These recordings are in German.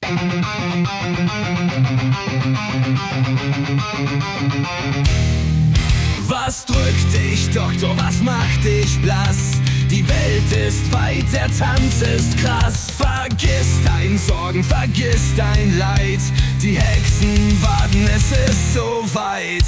Was drückt dich, Doktor, was macht dich blass? Die Welt ist weit, der Tanz ist krass. Vergiss dein Sorgen, vergiss dein Leid. Die Hexen warten, es ist so weit.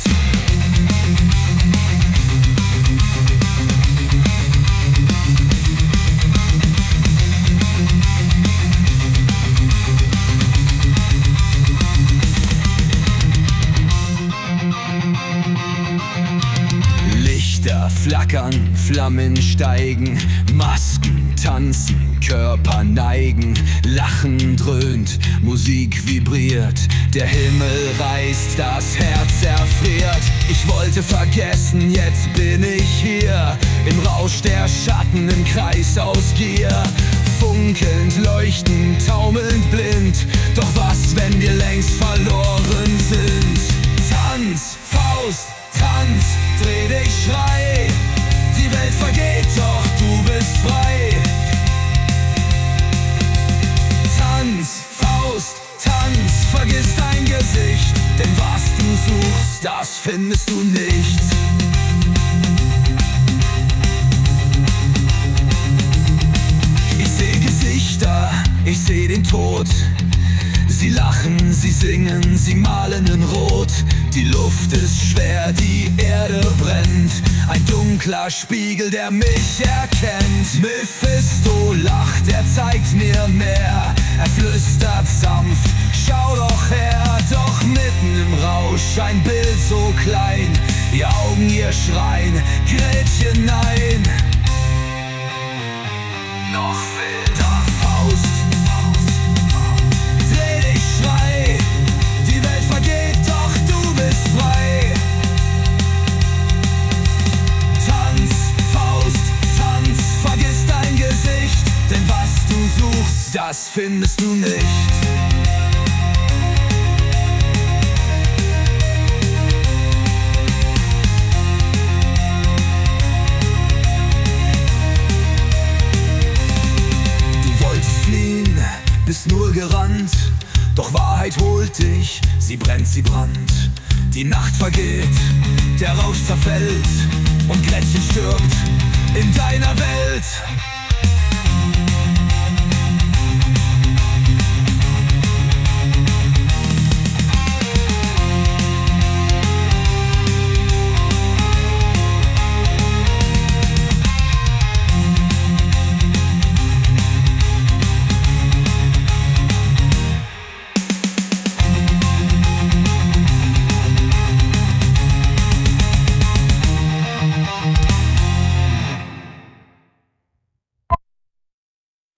Lichter flackern, Flammen steigen, Masken tanzen, Körper neigen, Lachen dröhnt, Musik vibriert, der Himmel reißt, das Herz erfriert. Ich wollte vergessen, jetzt bin ich hier, im Rausch der Schatten, im Kreis aus Gier. Funkelnd, leuchtend, taumelnd, blind, doch was, wenn wir längst verloren sind? Tanz, Faust, Tanz, dreh dich, schrei. Die Welt vergeht, doch du bist frei. Tanz, Faust, Tanz, vergiss dein Gesicht, denn was du suchst, das findest du nicht. Ich seh Gesichter, ich seh den Tod. Sie lachen, sie singen, sie malen in Rot. Die Luft ist schwer, die Erde brennt. Ein dunkler Spiegel, der mich erkennt. Mephisto lacht, er zeigt mir mehr. Er flüstert sanft, schau doch her. Doch mitten im Rausch ein Bild so klein. Ihr Augen, ihr Schreien, Gretchen, nein. Noch wilder Faust. Die Welt vergeht, doch du bist frei. Tanz, Faust, Tanz, vergiss dein Gesicht, denn was du suchst, das findest du nicht. Du wolltest fliehen, bist nur gerannt. Doch Wahrheit holt dich, sie brennt, sie brannt. Die Nacht vergeht, der Rausch zerfällt und Gretchen stirbt in deiner Welt.